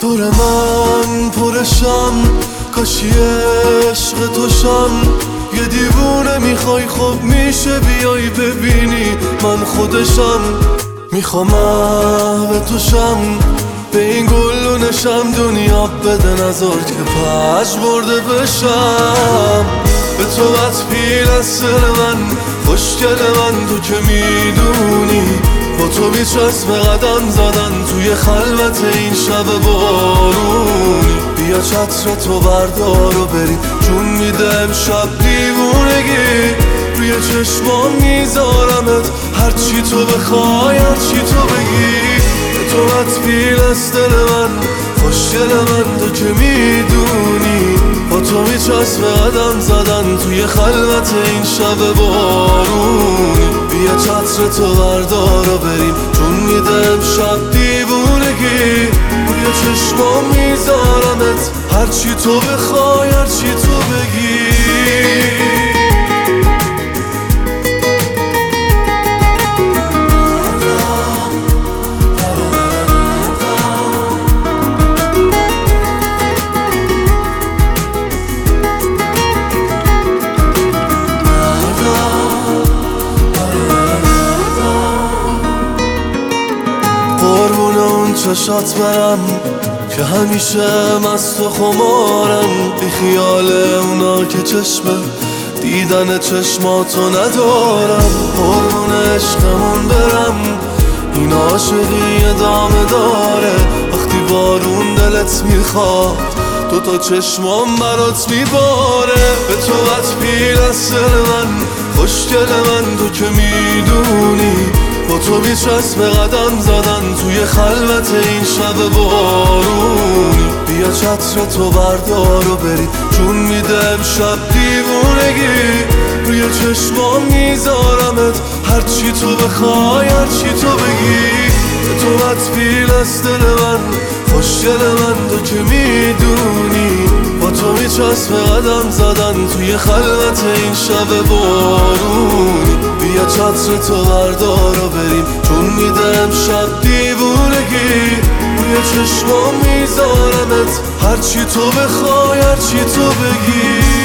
موتور من پرشم، کاشی عشق توشم. یه دیوونه میخوای خب میشه بیای ببینی من خودشم. میخوام به توشم، به این گلونشم دنیا بده نذار که پش برده بشم. به تو پیل از سر من، خوشگل من تو که میدونی. با تو بیچسب قدم زدن توی خلوت این شب بارونی. بیا چتر تو بردار و بریم، چون میده امشب دیوونگی. روی چشمام میذارمت، هرچی تو بخوای هرچی تو بگی. به تو پیل از دل من، خوشگل من تو که میدونی. با تو میچسب قدم زدن توی خلوت این شب بارونی. بیا چتر تو بردار و بریم، چون میده امشب دیوونگی. روی چشمام میذارمت، هرچی تو بخوای هرچی تو بگی. چشات برم که همیشه مست و خمارم. بی خیال اونا که چشم دیدن چشماتو ندارم. قربون عشقمون برم، این عاشقی ادامه داره. وقتی بارون دلت میخواد، تو تا چشمام برات میباره. به تو پیل از سر من، خوشگل من تو که میدونی. با تو بیچسب قدم زدن توی خلوت این شب بارونی. بیا چتر تو بردار و بریم، چون میده امشب دیوونگی. روی چشمام میذارمت، هرچی تو بخوای هرچی تو بگی. تو پیل از دل من، خوشگل من تو که میدونی. با تو میچسب قدم زدن توی خلوت این شب بارونی. بیا چتر تو بردار و بریم، چون میده امشب دیوونگی. روی چشمام میذارمت، هرچی تو بخوای هرچی تو بگی.